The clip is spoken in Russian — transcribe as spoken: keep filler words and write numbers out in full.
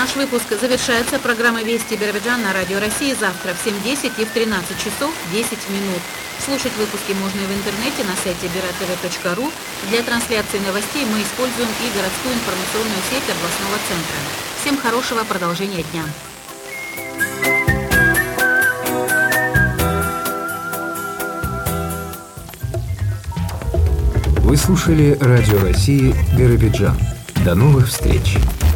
Наш выпуск завершается. Программа «Вести Биробиджан» на Радио России завтра в семь десять и в тринадцать часов десять минут. Слушать выпуски можно и в интернете на сайте бира тэ вэ точка ру. Для трансляции новостей мы используем и городскую информационную сеть областного центра. Всем хорошего продолжения дня. Вы слушали Радио России Биробиджан. До новых встреч!